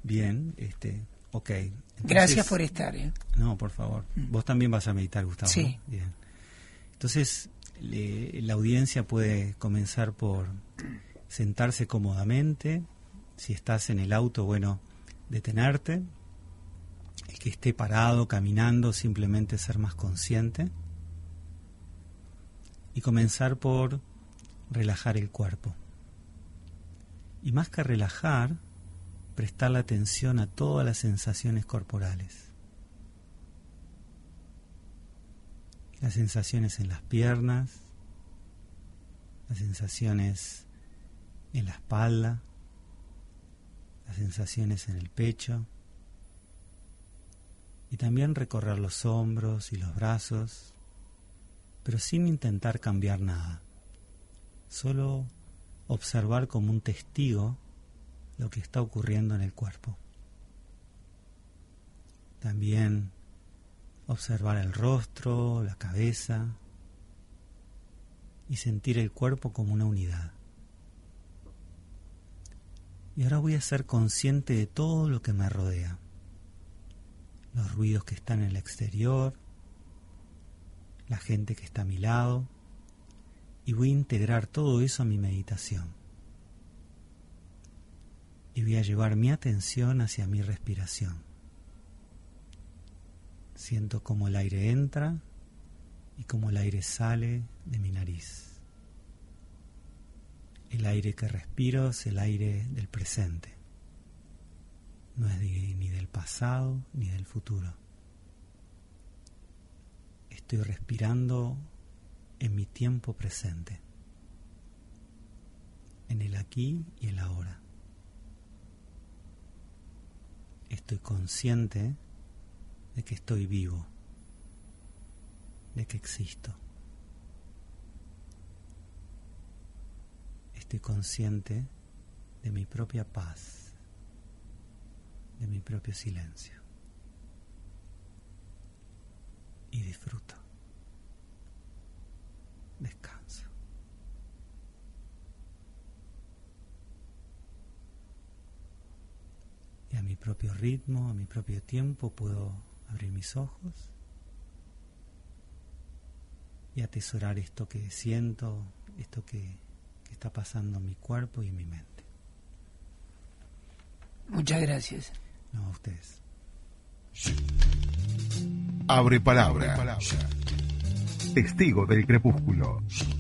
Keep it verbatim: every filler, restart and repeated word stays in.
Bien, este, ok. Entonces, gracias por estar. ¿eh? No, por favor. Mm. Vos también vas a meditar, Gustavo. Sí. ¿No? Bien. Entonces, le, la audiencia puede comenzar por sentarse cómodamente. Si estás en el auto, bueno, detenerte. El que esté parado, caminando, simplemente ser más consciente. Y comenzar por relajar el cuerpo. Y más que relajar, prestar la atención a todas las sensaciones corporales. Las sensaciones en las piernas, las sensaciones en la espalda, las sensaciones en el pecho, y también recorrer los hombros y los brazos, pero sin intentar cambiar nada, solo observar como un testigo lo que está ocurriendo en el cuerpo. También observar el rostro, la cabeza y sentir el cuerpo como una unidad. Y ahora voy a ser consciente de todo lo que me rodea. Los ruidos que están en el exterior, la gente que está a mi lado, y voy a integrar todo eso a mi meditación. Y voy a llevar mi atención hacia mi respiración. Siento cómo el aire entra y cómo el aire sale de mi nariz. El aire que respiro es el aire del presente. No es de, ni del pasado ni del futuro. Estoy respirando en mi tiempo presente, en el aquí y el ahora. Estoy consciente de que estoy vivo, de que existo. Estoy consciente de mi propia paz, de mi propio silencio. Y disfruto. Descanso. Y a mi propio ritmo, a mi propio tiempo, puedo abrir mis ojos y atesorar esto que siento, esto que, que está pasando en mi cuerpo y en mi mente. Muchas gracias. No, a ustedes. Abre palabra. Testigo del crepúsculo.